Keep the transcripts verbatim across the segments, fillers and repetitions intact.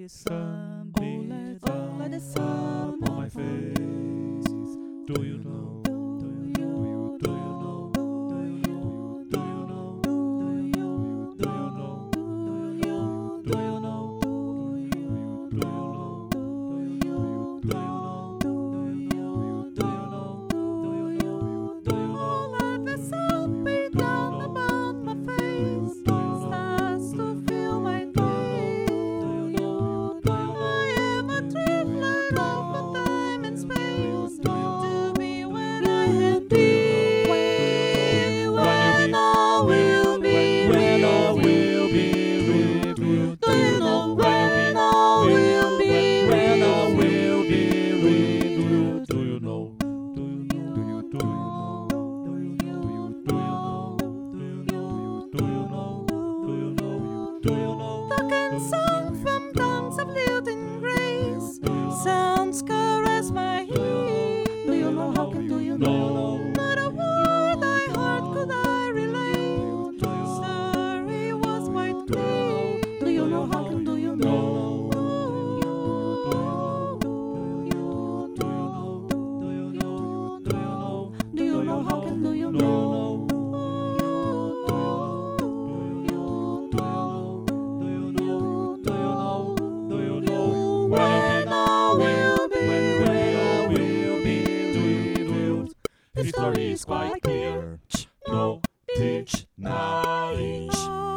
the sun Oh, beat let, down oh, let the sun upon my face. Do you know? Do you know? Do you know? Do you know? Do you know? Do you know? Do you know? Do you know? Do you know? Do you know? Do you know? Do you know? Do you know? Do you know? Do you know? Oh, let the sun beat down upon my face. Stars to fill my days. I am a dreamland of a time and space. To be when I had been. When all will be revealed. Do you know when all will be When all revealed? will be revealed. Do you know? Do you know? Do you do you know? Do you know? Do you know? Do you know? Do you know? Do you know? Do you know? Talk and song from tongues of lilting grace. Sounds caress my ear. Do you know how can do you know? Not a word I heard could I relate. Story was quite clear. Do you know how can do you know? Do you know how can do you know? When all will be revealed. The story is quite clear. No teach knowledge.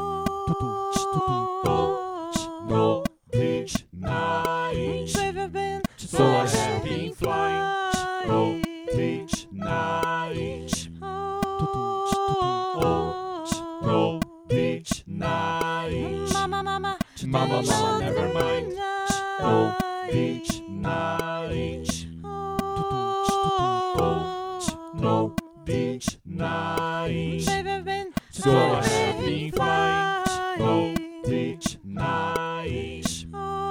No teach knowledge. Never been So I have been flying. No teach knowledge. No teach knowledge. Mama, mama, Mama, mama, never mind. No teach knowledge. No teach knowledge. Never been So I have been flying. No teach knowledge.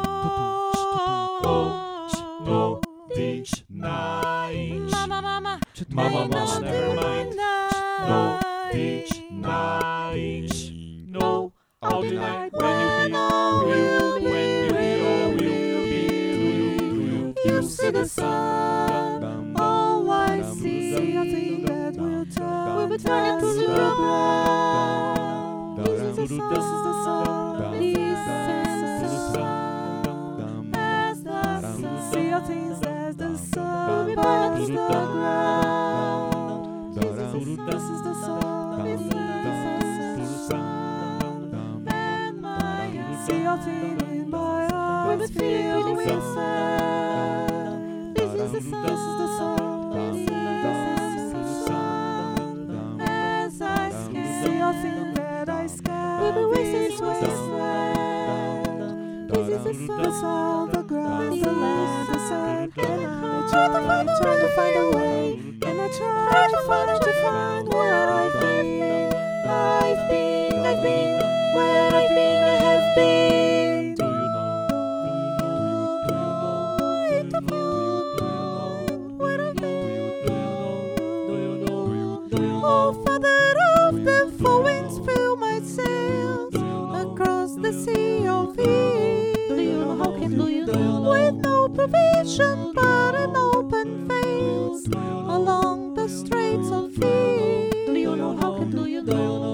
No teach knowledge. Mama, mama, Mama, mama, never mind. No teach knowledge. No, I'll deny when you be, will, when you be, or will be, you see the sun. All I see, I think that will turn, will be turned into the ground. This is the sun. This is the sun. This is the sun. As I see, I think that the sun will be turned into the ground. This is the sun. This is the sun. This is the sun. And my eyes see, I think in my eyes will be filled with sand. This is the sun. This is the sun. This is the sun. As I see, I think that I sky will be wasted wasteland. This is the sun. The sun, the ground, the land, the sun. And I try to find, try to find a way. And I try to find, to find where I've been. I've been, I've been, where I've been, I have been. Do you know? Do you know? Do you know? Where I've been. Do you know? Do you know? Oh, Father of the four winds, fill my sails across the sea of peace. Do you know how can do you know? With no provision but an open face along the straits of fear. Do you know how can do you know?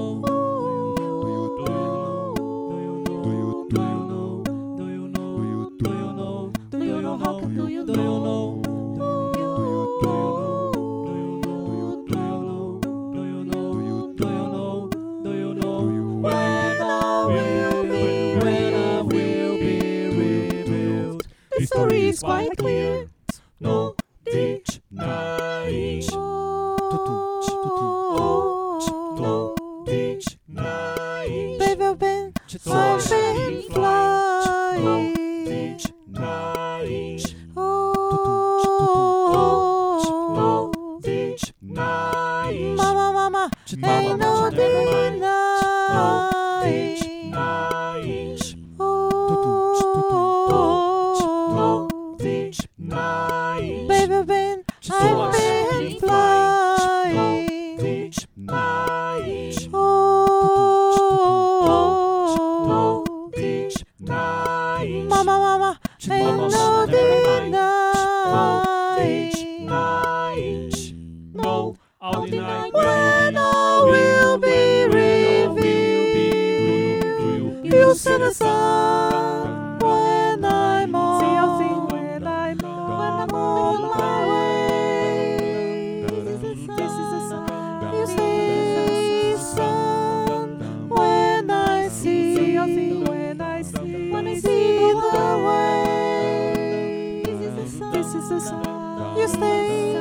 Do you know how can do you know? When all will be revealed. The story is quite clear. No teach knowledge. No teach knowledge. They've been, So I've I have been been flying. No flying. teach knowledge. Oh, No teach knowledge. mama, mama, ain't no Mama, never mind. No teach denying. knowledge. Oh, No teach knowledge. baby, been, So I've I have been been flying. No flying. teach knowledge. Oh, No teach knowledge. mama, mama. the sun when I'm on. See, I'll sing when I'm on. When I'm on my way. This is the sun. You say sun when I see. See, I'll sing when I see. When I see the way. This is the sun. This is the sun. You say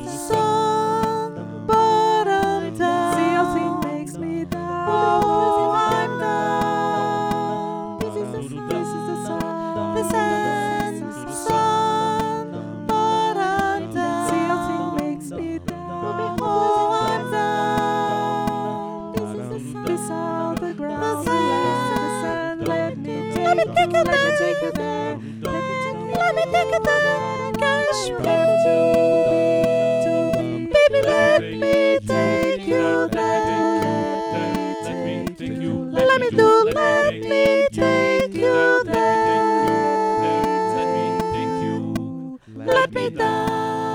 sun, but I'm down. See, I'll sing makes me down. Oh, I'm down. This is the sun. This is the sun. This is sun, but I'm down. See, I'll sing makes me down. Oh, I'm down. This is the sun. This all the ground. The sun. Let me take. Let me take you there. Let me take you there. Let me take you there. Cash me. Baby, let me take you there. Let me do, let me take you there. Let me down.